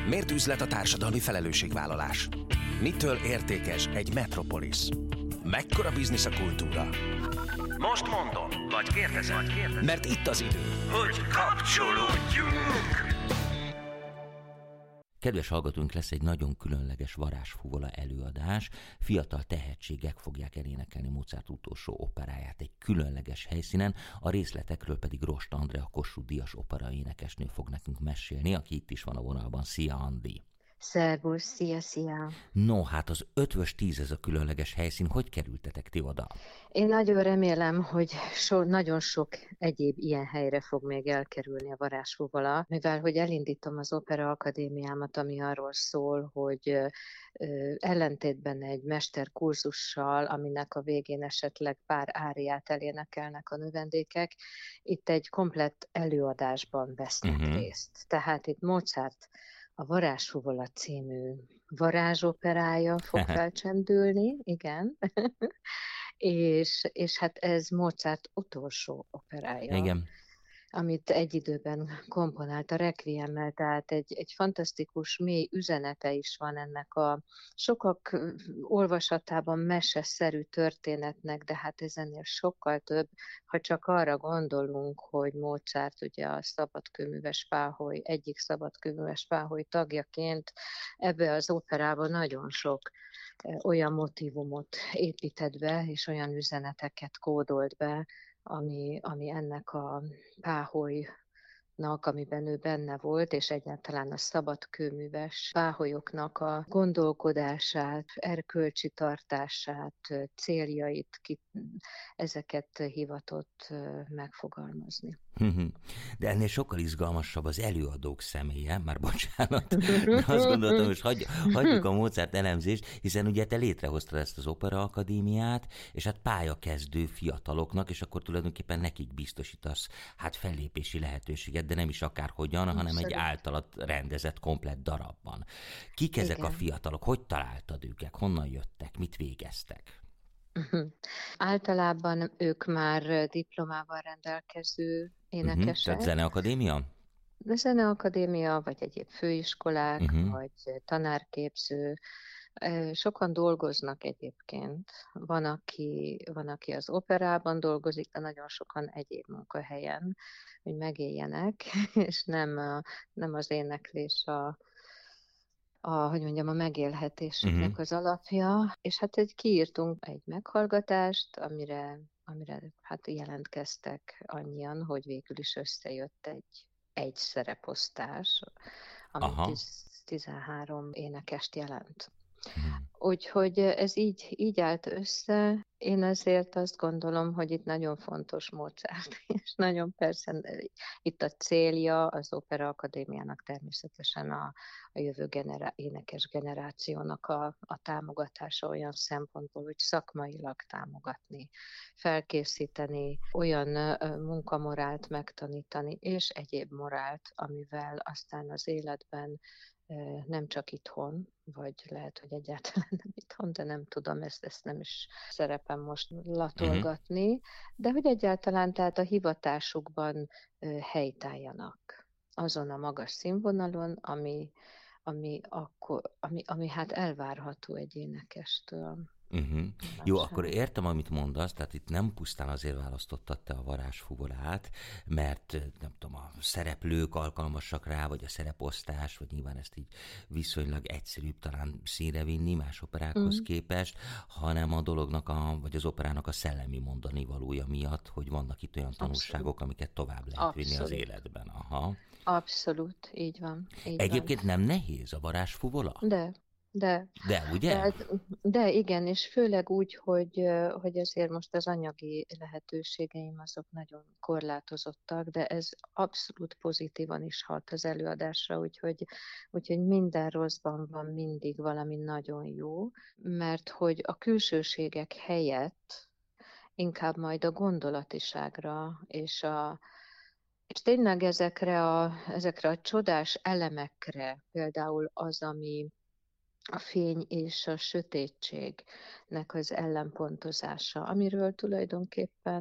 Miért üzlet a társadalmi felelősségvállalás? Mitől értékes egy metropolis? Mekkora biznisz a kultúra? Most mondom, vagy kérdezem, mert itt az idő, hogy kapcsolódjunk! Kedves hallgatóink, lesz egy nagyon különleges varázsfuvola előadás. Fiatal tehetségek fogják elénekelni Mozart utolsó operáját egy különleges helyszínen, a részletekről pedig Rost Andrea Kossuth Díjas operaénekesnő fog nekünk mesélni, aki itt is van a vonalban. Szia, Andi! Szervusz, szia! No, hát az Ötvös 10 ez a különleges helyszín, hogy kerültetek ti oda? Én nagyon remélem, hogy nagyon sok egyéb ilyen helyre fog még elkerülni a varázsfuvola, mivel hogy elindítom az Opera Akadémiámat, ami arról szól, hogy ellentétben egy mesterkurzussal, aminek a végén esetleg pár áriát elénekelnek a növendékek, itt egy komplett előadásban vesznek részt. Tehát itt Mozart a Varázsfuvola című varázsoperája fog felcsendülni, igen, és hát ez Mozart utolsó operája. Igen. Amit egy időben komponált a Requiemmel, tehát egy fantasztikus, mély üzenete is van ennek a sokak olvasatában meseszerű történetnek, de hát ez ennél sokkal több, ha csak arra gondolunk, hogy Mozart ugye a szabadkőműves páholy, egyik szabadkőműves páholy tagjaként ebbe az operába nagyon sok olyan motívumot épített be, és olyan üzeneteket kódolt be, ami ennek a páholynak, amiben ő benne volt, és egyáltalán a szabadkőműves páholyoknak a gondolkodását, erkölcsi tartását, céljait, ezeket hivatott megfogalmazni. De ennél sokkal izgalmasabb az előadók személye, már bocsánat, de azt gondoltam, hogy hagyjuk a Mozart elemzést, hiszen ugye te létrehoztad ezt az Opera Akadémiát, és hát pályakezdő fiataloknak, és akkor tulajdonképpen nekik biztosítasz hát fellépési lehetőséget, de nem is akárhogyan, hanem egy általad rendezett komplett darabban. Kik ezek a fiatalok? Hogy találtad őket? Honnan jöttek? Mit végeztek? Általában ők már diplomával rendelkező énekesek. Tehát Zeneakadémia? De Zeneakadémia, vagy egyéb főiskolák, vagy tanárképző. Sokan dolgoznak egyébként. Van, aki az operában dolgozik, de nagyon sokan egyéb munkahelyen, hogy megéljenek, és nem az éneklés a megélhetésüknek az alapja. És hát kiírtunk egy meghallgatást, amire hát jelentkeztek annyian, hogy végül is összejött egy szereposztás, ami 13 énekest jelent. Úgyhogy ez így állt össze. Én azért azt gondolom, hogy itt nagyon fontos Mozart, és nagyon persze itt a célja az Opera Akadémiának természetesen a jövő énekes generációnak a támogatása olyan szempontból, hogy szakmailag támogatni, felkészíteni, olyan munkamorált megtanítani, és egyéb morált, amivel aztán az életben nem csak itthon, vagy lehet, hogy egyáltalán nem itthon, de nem tudom, ezt nem is szerepem most latolgatni, de hogy egyáltalán tehát a hivatásukban helytálljanak azon a magas színvonalon, ami hát elvárható egy énekestől. Jó, akkor értem, amit mondasz, tehát itt nem pusztán azért választottad te a varázsfuvolát, mert nem tudom, a szereplők alkalmasak rá, vagy a szereposztás, vagy nyilván ezt így viszonylag egyszerűbb talán színre vinni más operákhoz képest, hanem a dolognak, vagy az operának a szellemi mondani valója miatt, hogy vannak itt olyan tanulságok, amiket tovább lehet vinni az életben. Abszolút, így van. Egyébként nem nehéz a varázsfuvola? De, ugye? De igen, és főleg úgy, hogy azért most az anyagi lehetőségeim azok nagyon korlátozottak, de ez abszolút pozitívan is hat az előadásra, úgyhogy minden rosszban van mindig valami nagyon jó, mert hogy a külsőségek helyett inkább majd a gondolatiságra és tényleg ezekre a csodás elemekre, például az, ami a fény és a sötétségnek az ellenpontozása, amiről tulajdonképpen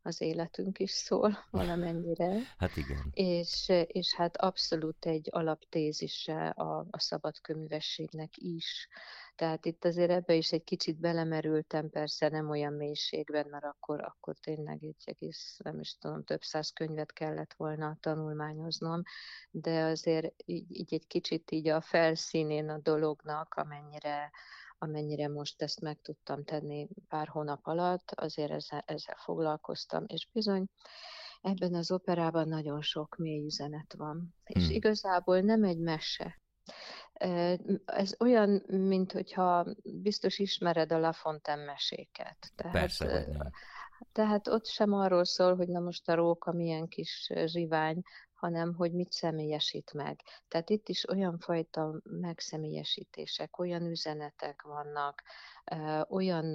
az életünk is szól valamennyire. Hát igen. És hát abszolút egy alaptézise a szabadkőművességnek is. Tehát itt azért ebbe is egy kicsit belemerültem, persze nem olyan mélységben, mert akkor tényleg egy egész, nem is tudom, több száz könyvet kellett volna tanulmányoznom, de azért így egy kicsit így a felszínén a dolognak, amennyire most ezt meg tudtam tenni pár hónap alatt, azért ezzel foglalkoztam, és bizony ebben az operában nagyon sok mély üzenet van. És igazából nem egy mese. Ez olyan, mint hogyha biztos ismered a La Fontaine meséket. Persze, tehát ott sem arról szól, hogy na most a róka milyen kis zsivány, hanem hogy mit személyesít meg. Tehát itt is olyan fajta megszemélyesítések, olyan üzenetek vannak, olyan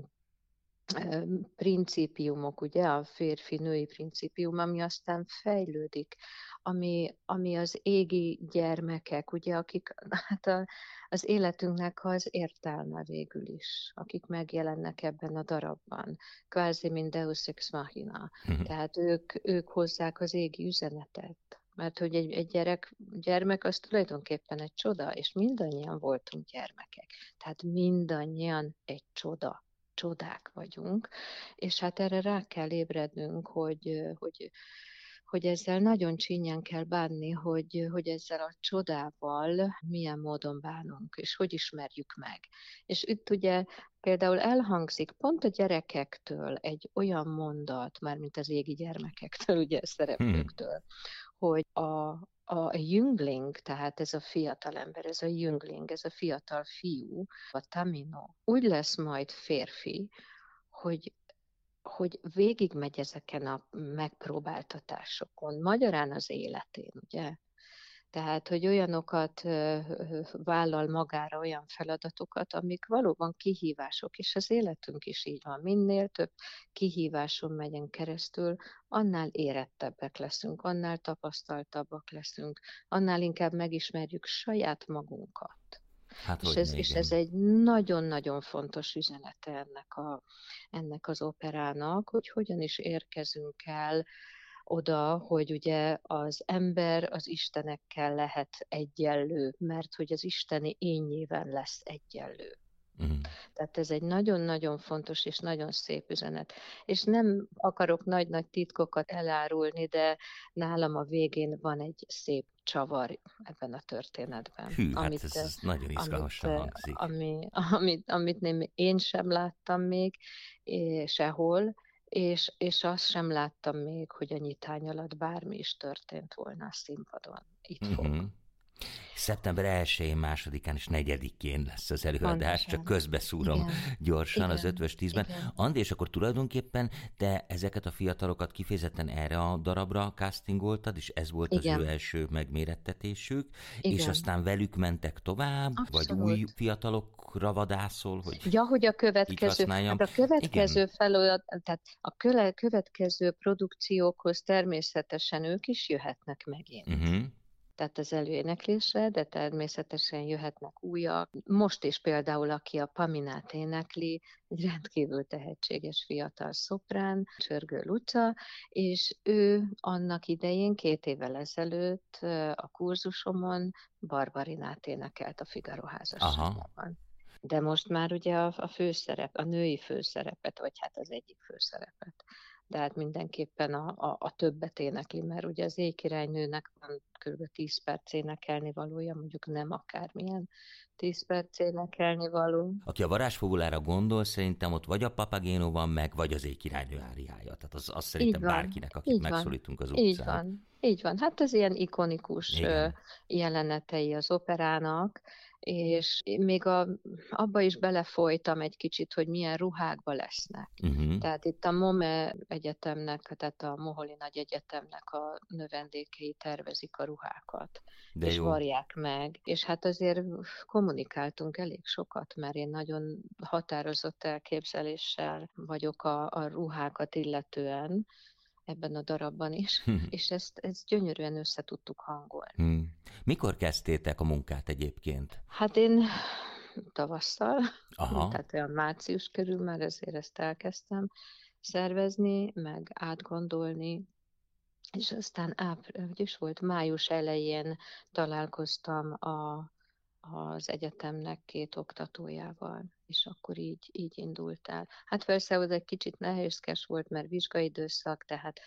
principiumok, ugye, a férfi-női principium, ami aztán fejlődik, ami az égi gyermekek, ugye, akik hát az életünknek az értelme végül is, akik megjelennek ebben a darabban, kvázi mint Deus ex machina. Tehát ők hozzák az égi üzenetet. Mert hogy egy gyermek az tulajdonképpen egy csoda, és mindannyian voltunk gyermekek. Tehát mindannyian egy csodák vagyunk, és hát erre rá kell ébrednünk, hogy ezzel nagyon csínyen kell bánni, hogy ezzel a csodával milyen módon bánunk, és hogy ismerjük meg. És itt ugye például elhangzik pont a gyerekektől egy olyan mondat, mármint az égi gyermekektől, ugye szereplőktől, hogy a jüngling, tehát ez a fiatal ember, ez a jüngling, ez a fiatal fiú, a Tamino, úgy lesz majd férfi, hogy végigmegy ezeken a megpróbáltatásokon, magyarán az életén, ugye? Tehát, hogy olyanokat vállal magára, olyan feladatokat, amik valóban kihívások, és az életünk is így van. Minél több kihíváson megyünk keresztül, annál érettebbek leszünk, annál tapasztaltabbak leszünk, annál inkább megismerjük saját magunkat. Hát, és ez egy nagyon-nagyon fontos üzenete ennek az operának, hogy hogyan is érkezünk el oda, hogy ugye az ember az istenekkel lehet egyenlő, mert hogy az isteni énnyével lesz egyenlő. Tehát ez egy nagyon-nagyon fontos és nagyon szép üzenet. És nem akarok nagy-nagy titkokat elárulni, de nálam a végén van egy szép csavar ebben a történetben. Hát ez nagyon izgalmasan hangzik. Amit én sem láttam még sehol, és azt sem láttam még, hogy a nyitány alatt bármi is történt volna a színpadon. Itt fog. Szeptember 1-én, 2-án és 4-én lesz az előadás, pontosan. Csak közbeszúrom gyorsan az 5-10-ben. Andi, és akkor tulajdonképpen te ezeket a fiatalokat kifejezetten erre a darabra castingoltad, és ez volt az ő első megmérettetésük, és aztán velük mentek tovább, abszolút. Vagy új fiatalokra vadászol, hogy a következő, hát a következő tehát a következő produkciókhoz természetesen ők is jöhetnek megint. Tehát az előéneklésre, de természetesen jöhetnek újak. Most is például, aki a Paminát énekli, egy rendkívül tehetséges fiatal szoprán, Csörgő Luca, és ő annak idején 2 évvel ezelőtt a kurzusomon Barbarinát énekelt a Figaro házasságában. De most már ugye a női főszerepet, vagy hát az egyik főszerepet. De hát mindenképpen a többet énekli, mert ugye az éjkirálynőnek van kb. 10 perc énekelni valója, mondjuk nem akármilyen 10 perc énekelni való. Aki a Varázsfogulára gondol, szerintem ott vagy a Papagéno van meg, vagy az éjkirálynő áriája. Tehát az szerintem bárkinek, akit megszólítunk az utcán. Így van. Hát ez ilyen ikonikus jelenetei az operának, és még abba is belefolytam egy kicsit, hogy milyen ruhákba lesznek. Tehát itt a MOME egyetemnek, tehát a Moholi Nagy Egyetemnek a növendékei tervezik a ruhákat, és varják meg. És hát azért kommunikáltunk elég sokat, mert én nagyon határozott elképzeléssel vagyok a ruhákat illetően, ebben a darabban is, és ezt gyönyörűen össze tudtuk hangolni. Mikor kezdtétek a munkát egyébként? Hát én tavasszal, tehát olyan március körül már azért ezt elkezdtem. szervezni, meg átgondolni, és aztán hogy is volt, május elején találkoztam az egyetemnek 2 oktatójával, és akkor így indult el. Hát persze az egy kicsit nehézkes volt, mert vizsgaidőszak, tehát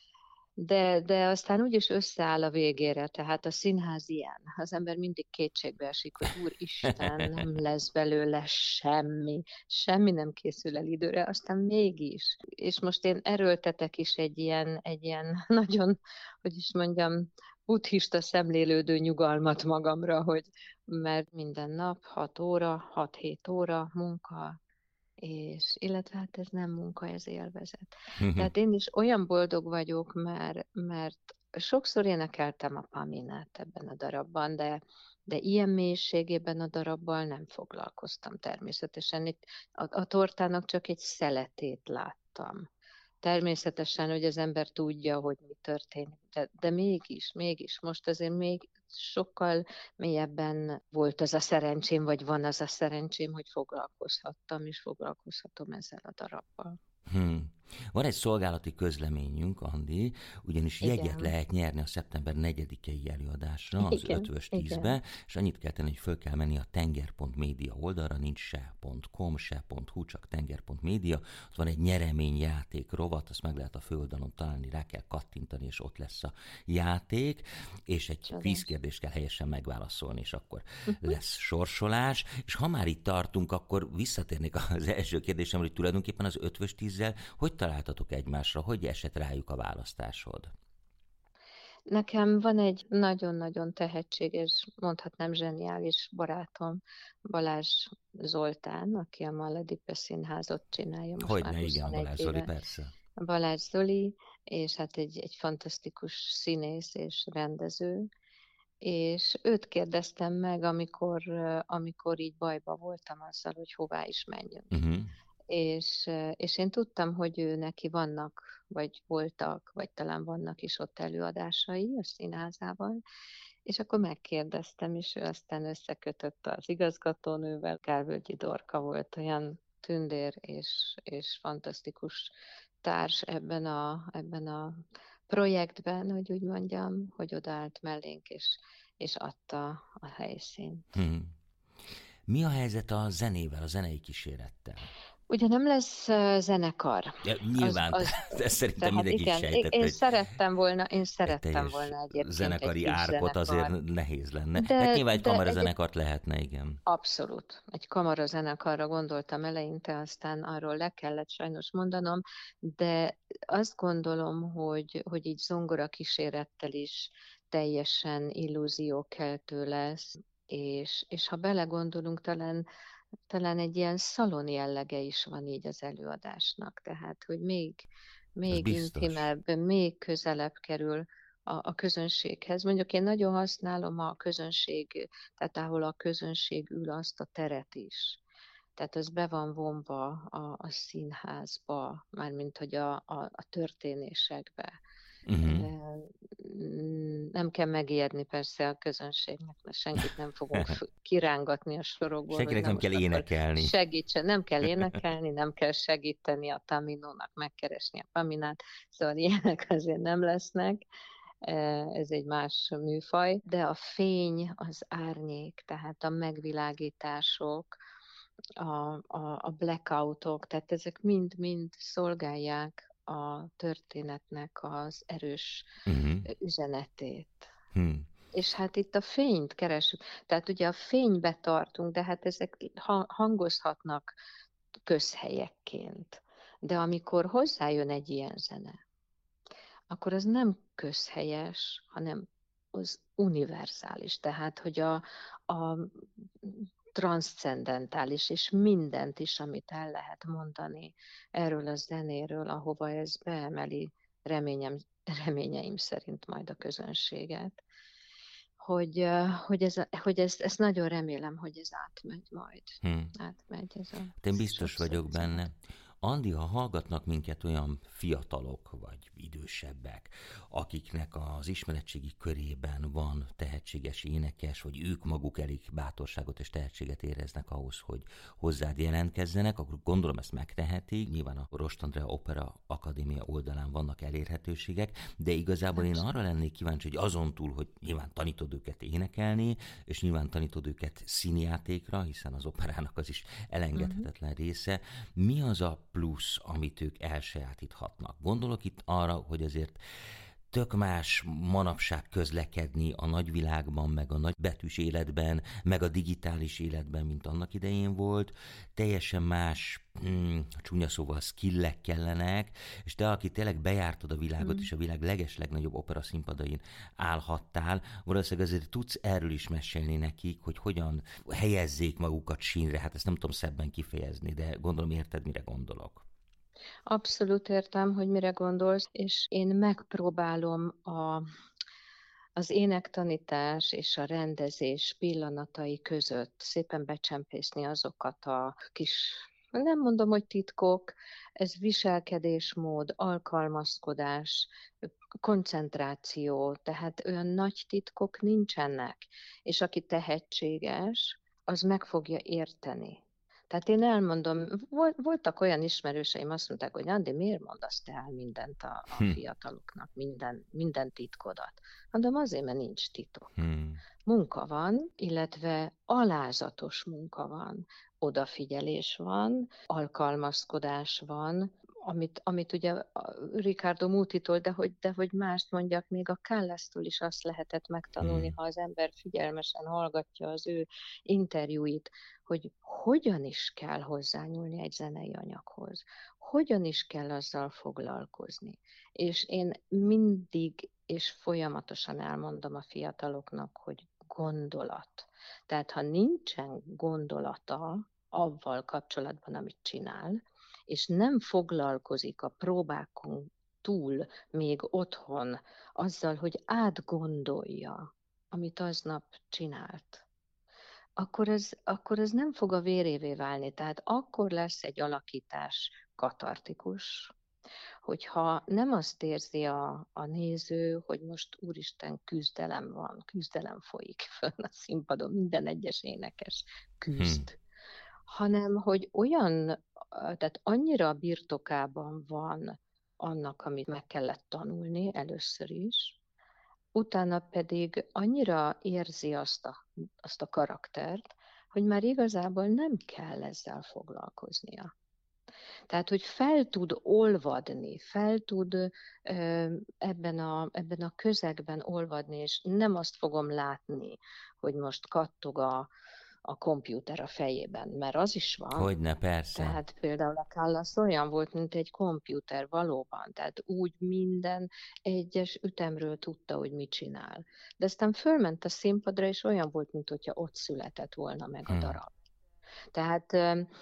de aztán úgyis összeáll a végére, tehát a színház ilyen. Az ember mindig kétségbe esik, hogy úristen, nem lesz belőle semmi nem készül el időre, aztán mégis. És most én erőltetek is egy ilyen nagyon, hogy is mondjam, buddhista szemlélődő nyugalmat magamra, hogy mert minden nap 6 óra, 6-7 óra munka, és illetve hát ez nem munka, ez élvezet. Tehát én is olyan boldog vagyok, mert sokszor énekeltem a Paminát ebben a darabban, de ilyen mélységében a darabbal nem foglalkoztam természetesen. Itt a tortának csak egy szeletét láttam. Természetesen, hogy az ember tudja, hogy mi történik, de mégis, most azért még sokkal mélyebben volt az a szerencsém, vagy van az a szerencsém, hogy foglalkozhattam, és foglalkozhatom ezzel a darabbal. Van egy szolgálati közleményünk, Andi, ugyanis jegyet lehet nyerni a szeptember 4-i előadásra, az Ötvös 10-be, és annyit kell tenni, hogy föl kell menni a tenger.media oldalra, nincs se.com, se.hu, csak tenger.media, ott van egy nyereményjáték rovat, azt meg lehet a főoldalon találni, rá kell kattintani, és ott lesz a játék, és egy kvízkérdést kell helyesen megválaszolni, és akkor lesz sorsolás, és ha már itt tartunk, akkor visszatérnék az első kérdésemre, hogy tulajdonképpen az Ötvös 10-zel hogy találtatok egymásra, hogy esett rájuk a választásod? Nekem van egy nagyon-nagyon tehetséges, mondhatnám zseniális barátom, Balázs Zoltán, aki a Maledipe Színházot csinálja most már 21 Balázs éve. Zoli, persze. Balázs Zoli, és hát egy fantasztikus színész és rendező, és őt kérdeztem meg, amikor így bajba voltam azzal, hogy hová is menjünk. És én tudtam, hogy ő neki vannak, vagy voltak, vagy talán vannak is ott előadásai a színházában, és akkor megkérdeztem, és ő aztán összekötött az igazgatónővel. Kárvölgyi Dorka volt olyan tündér és fantasztikus társ ebben a projektben, hogy úgy mondjam, hogy odaállt mellénk, és adta a helyszínt. Mi a helyzet a zenével, a zenei kísérettel? Ugye nem lesz zenekar. Ja, nyilván, ezt szerintem mindenki is sejtett. Én szerettem volna egyébként zenekari árkot azért nehéz lenne. Hát nyilván egy kamarazenekart lehetne, igen. Abszolút. Egy kamarazenekarra gondoltam eleinte, aztán arról le kellett sajnos mondanom, de azt gondolom, hogy így zongora kísérettel is teljesen illúziókeltő lesz, és ha belegondolunk, talán egy ilyen szalon jellege is van így az előadásnak, tehát hogy még intimebb, még közelebb kerül a közönséghez. Mondjuk én nagyon használom a közönség, tehát ahol a közönség ül, azt a teret is. Tehát az be van vonva a színházba, mármint hogy a történésekbe. Nem kell megijedni persze a közönségnek, mert senkit nem fogunk kirángatni a sorokból. Senkinek nem kell énekelni. Segítsen, nem kell énekelni, nem kell segíteni a Taminónak megkeresni a Paminát, szóval ilyenek azért nem lesznek. Ez egy más műfaj, de a fény, az árnyék, tehát a megvilágítások, a blackoutok, tehát ezek mind szolgálják a történetnek az erős üzenetét. És hát itt a fényt keresünk. Tehát ugye a fénybe tartunk, de hát ezek hangozhatnak közhelyekként. De amikor hozzájön egy ilyen zene, akkor az nem közhelyes, hanem az univerzális. Tehát, hogy a transzcendentális, és mindent is, amit el lehet mondani erről a zenéről, ahova ez beemeli reményeim szerint majd a közönséget. Hogy ezt nagyon remélem, hogy ez átmegy majd. Átmegy ez a én biztos vagyok benne. Andi, ha hallgatnak minket olyan fiatalok vagy idősebbek, akiknek az ismeretségi körében van tehetséges énekes, vagy ők maguk elég bátorságot és tehetséget éreznek ahhoz, hogy hozzád jelentkezzenek, akkor gondolom ezt megtehetik. Nyilván a Rost Andrea Opera Akadémia oldalán vannak elérhetőségek, de igazából én arra lennék kíváncsi, hogy azon túl, hogy nyilván tanítod őket énekelni, és nyilván tanítod őket színjátékra, hiszen az operának az is elengedhetetlen része. Mi az a plusz, amit ők elsajátíthatnak? Gondolok itt arra, hogy azért tök más manapság közlekedni a nagyvilágban, meg a nagybetűs életben, meg a digitális életben, mint annak idején volt. Teljesen más, csúnya szóval skillek kellenek, és te, aki tényleg bejártad a világot, és a világ legeslegnagyobb opera színpadain állhattál, valószínűleg azért tudsz erről is mesélni nekik, hogy hogyan helyezzék magukat sínre. Hát ezt nem tudom szebben kifejezni, de gondolom érted, mire gondolok. Abszolút értem, hogy mire gondolsz, és én megpróbálom az énektanítás és a rendezés pillanatai között szépen becsempészni azokat a kis, nem mondom, hogy titkok, ez viselkedésmód, alkalmazkodás, koncentráció, tehát olyan nagy titkok nincsenek, és aki tehetséges, az meg fogja érteni. Tehát én elmondom, voltak olyan ismerőseim, azt mondták, hogy Andi, miért mondasz te el mindent a fiataloknak, minden titkodat? Mondom, azért, mert nincs titok. Munka van, illetve alázatos munka van, odafigyelés van, alkalmazkodás van, amit ugye Riccardo Muti-tól, de hogy mást mondjak, még a Callas-tól is azt lehetett megtanulni, ha az ember figyelmesen hallgatja az ő interjúit, hogy hogyan is kell hozzányúlni egy zenei anyaghoz, hogyan is kell azzal foglalkozni. És én mindig és folyamatosan elmondom a fiataloknak, hogy gondolat. Tehát ha nincsen gondolata avval kapcsolatban, amit csinál, és nem foglalkozik a próbákon túl még otthon azzal, hogy átgondolja, amit aznap csinált, akkor ez nem fog a vérévé válni. Tehát akkor lesz egy alakítás katartikus, hogyha nem azt érzi a néző, hogy most úristen küzdelem van, küzdelem folyik fönn a színpadon, minden egyes énekes küzd, hanem hogy tehát annyira birtokában van annak, amit meg kellett tanulni először is, utána pedig annyira érzi azt a karaktert, hogy már igazából nem kell ezzel foglalkoznia. Tehát, hogy fel tud olvadni, fel tud ebben a közegben olvadni, és nem azt fogom látni, hogy most kattog a kompjúter a fejében, mert az is van. Hogyne, persze. Tehát például a Callas olyan volt, mint egy kompjúter valóban, tehát úgy minden egyes ütemről tudta, hogy mit csinál. De aztán fölment a színpadra, és olyan volt, mint hogyha ott született volna meg a darab. Tehát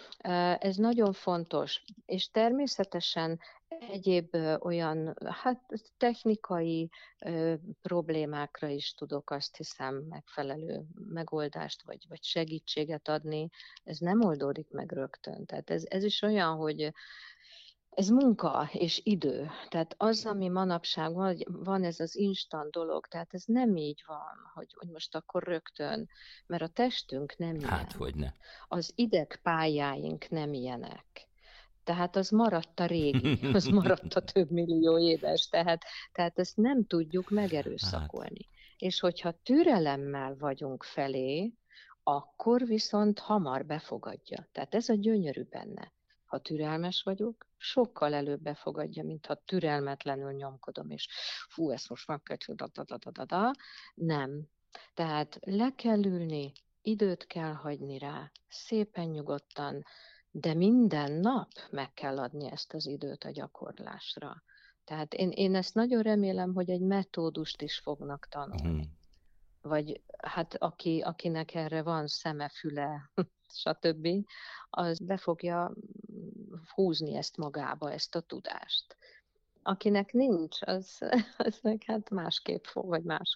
ez nagyon fontos, és természetesen egyéb olyan technikai problémákra is tudok, azt hiszem, megfelelő megoldást vagy segítséget adni. Ez nem oldódik meg rögtön. Tehát ez is olyan, hogy ez munka és idő. Tehát az, ami manapság van ez az instant dolog, tehát ez nem így van, hogy most akkor rögtön, mert a testünk nem ilyen. Hát, hogyne. Az idegpályáink nem ilyenek. Tehát az maradt a régi, az maradt a több millió éves, tehát ezt nem tudjuk megerőszakolni. És hogyha türelemmel vagyunk felé, akkor viszont hamar befogadja. Tehát ez a gyönyörű benne. Ha türelmes vagyok, sokkal előbb befogadja, mint ha türelmetlenül nyomkodom, és ezt most meg kell, nem. Tehát le kell ülni, időt kell hagyni rá, szépen nyugodtan, de minden nap meg kell adni ezt az időt a gyakorlásra. Tehát én ezt nagyon remélem, hogy egy metódust is fognak tanulni. Vagy hát akinek erre van szeme, füle, stb., az be fogja húzni ezt magába, ezt a tudást. Akinek nincs, az meg hát másképp fog, vagy máshol.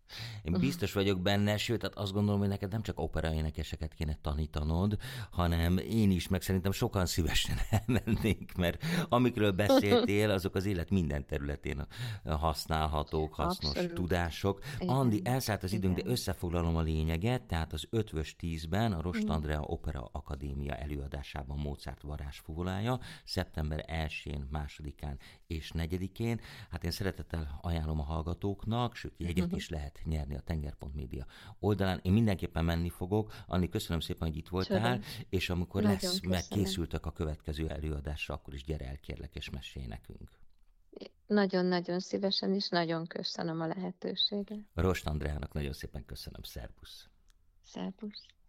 Én biztos vagyok benne, sőt, hát azt gondolom, hogy neked nem csak operaénekeseket kéne tanítanod, hanem én is, meg szerintem sokan szívesen elmennék, mert amikről beszéltél, azok az élet minden területén használhatók, hasznos Abszolút. tudások. Igen. Andi, elszállt az időnk, Igen. de összefoglalom a lényeget, tehát az Ötvös 10-ben a Rost Andrea Opera Akadémia előadásában Mozart varázsfúvolája, szeptember 1-én, 2-án és 4-én. Hát én szeretettel ajánlom a hallgatóknak, sőt, jegyet is lehet nyerni a Tenger.media oldalán. Én mindenképpen menni fogok. Anni, köszönöm szépen, hogy itt voltál, és amikor Nagyon lesz, köszönöm. megkészültek a következő előadásra, akkor is gyere el, kérlek, és mesélj nekünk. Nagyon-nagyon szívesen, és nagyon köszönöm a lehetőséget. Rost Andreának nagyon szépen köszönöm, szervusz! Szervusz!